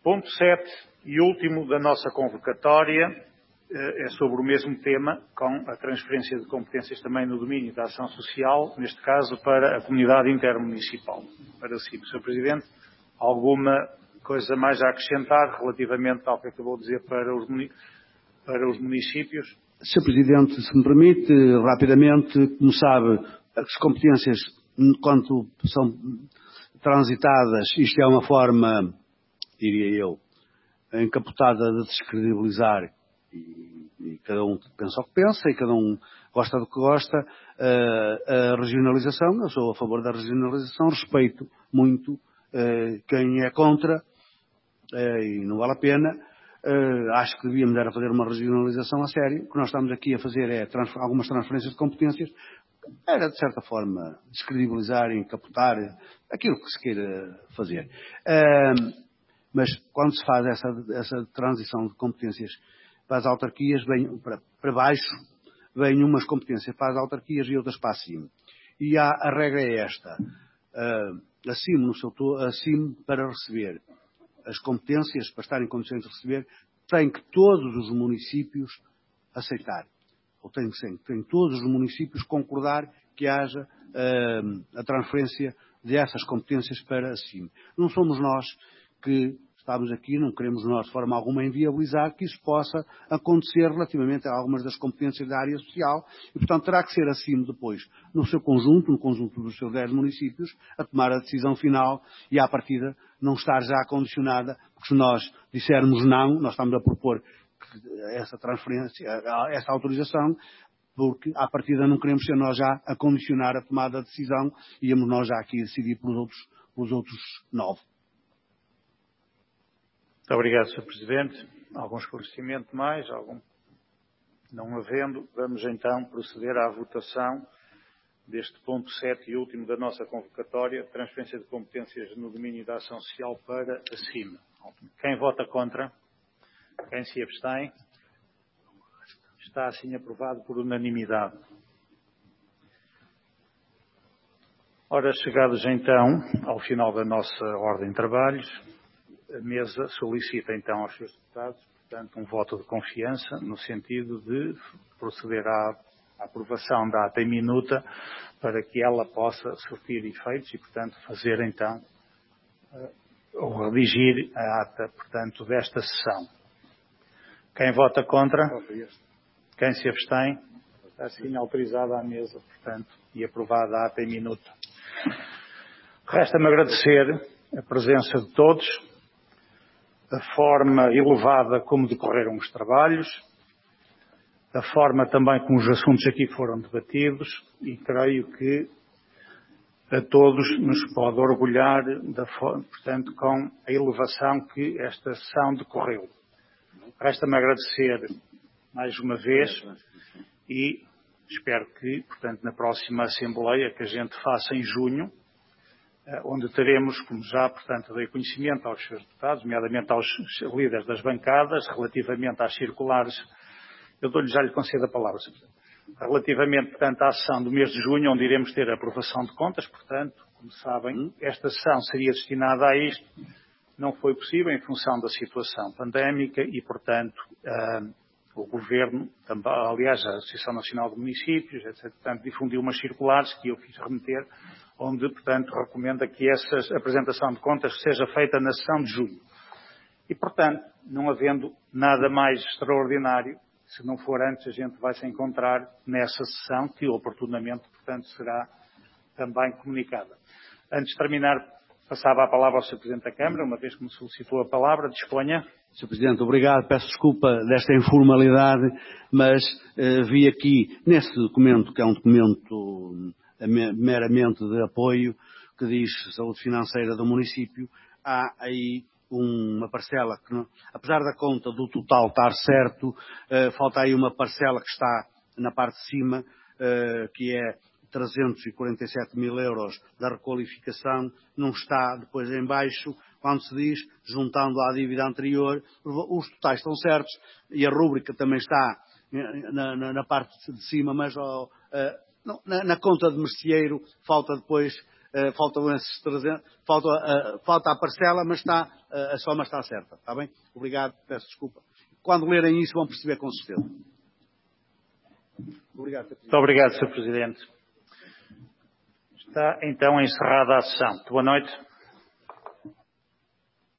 Ponto 7 e último da nossa convocatória é sobre o mesmo tema, com a transferência de competências também no domínio da ação social, neste caso para a comunidade intermunicipal. Para si, Sr. Presidente, alguma coisa mais a acrescentar relativamente ao que acabou de dizer para os municípios? Sr. Presidente, se me permite, rapidamente, como sabe, as competências, quando são transitadas, isto é uma forma, diria eu, encapotada de descredibilizar, e cada um pensa o que pensa, e cada um gosta do que gosta, a regionalização. Eu sou a favor da regionalização, respeito muito quem é contra, e não vale a pena. Acho que devíamos era fazer uma regionalização a sério. O que nós estamos aqui a fazer é algumas transferências de competências, era de certa forma descredibilizar e encapotar aquilo que se queira fazer. Mas quando se faz essa transição de competências para as autarquias, para baixo, vêm umas competências para as autarquias e outras para acima. E a regra é esta: acima para receber as competências, para estar em condições de receber, tem que todos os municípios aceitar. Ou tem todos os municípios concordar que haja a transferência dessas competências para acima. Não somos nós que estamos aqui, não queremos nós de forma alguma inviabilizar que isso possa acontecer relativamente a algumas das competências da área social e, portanto, terá que ser acima depois, no seu conjunto, no conjunto dos seus 10 municípios, a tomar a decisão final e, à partida, não estar já condicionada, porque se nós dissermos não, nós estamos a propor essa transferência, essa autorização, porque, à partida, não queremos ser nós já a condicionar a tomada de decisão e íamos nós já aqui decidir pelos outros 9. Muito obrigado, Sr. Presidente. Algum esclarecimento mais? Algum? Não havendo, vamos então proceder à votação deste ponto 7 e último da nossa convocatória, transferência de competências no domínio da ação social para acima. Quem vota contra? Quem se abstém? Está assim aprovado por unanimidade. Ora, chegados então ao final da nossa ordem de trabalhos, a mesa solicita então aos seus deputados, portanto, um voto de confiança no sentido de proceder à aprovação da ata em minuta para que ela possa surtir efeitos e, portanto, fazer então ou redigir a ata, portanto, desta sessão. Quem vota contra? Quem se abstém? Está assim autorizada a mesa, portanto, e aprovada a ata em minuta. Resta-me agradecer a presença de todos, a forma elevada como decorreram os trabalhos, a forma também como os assuntos aqui foram debatidos e creio que a todos nos pode orgulhar, portanto, com a elevação que esta sessão decorreu. Resta-me agradecer mais uma vez e espero que, portanto, na próxima Assembleia que a gente faça em junho, onde teremos, como já, portanto, dei conhecimento aos seus deputados, nomeadamente aos líderes das bancadas, relativamente às circulares, já lhe concedo a palavra, Sr. Presidente. Relativamente, portanto, à sessão do mês de junho, onde iremos ter a aprovação de contas, portanto, como sabem, esta sessão seria destinada a isto, não foi possível em função da situação pandémica e, portanto, o Governo, aliás, a Associação Nacional de Municípios, etc., portanto, difundiu umas circulares que eu fiz remeter, onde, portanto, recomenda que essa apresentação de contas seja feita na sessão de junho. E, portanto, não havendo nada mais extraordinário, se não for antes, a gente vai se encontrar nessa sessão, que oportunamente, portanto, será também comunicada. Antes de terminar, passava a palavra ao Sr. Presidente da Câmara, uma vez que me solicitou a palavra, disponha. Sr. Presidente, obrigado. Peço desculpa desta informalidade, mas vi aqui, nesse documento, que é um documento meramente de apoio, que diz saúde financeira do município, há aí uma parcela que, apesar da conta do total estar certo, falta aí uma parcela que está na parte de cima, que é 347 mil euros da requalificação, não está depois em baixo, quando se diz, juntando à dívida anterior, os totais estão certos e a rúbrica também está na parte de cima, mas na conta de merceeiro falta depois faltam esses 300, falta a parcela, mas a soma está certa. Está bem? Obrigado, peço desculpa. Quando lerem isso vão perceber com certeza. Obrigado, Sr. Presidente. Muito obrigado, Sr. Presidente. Está então encerrada a sessão. Boa noite.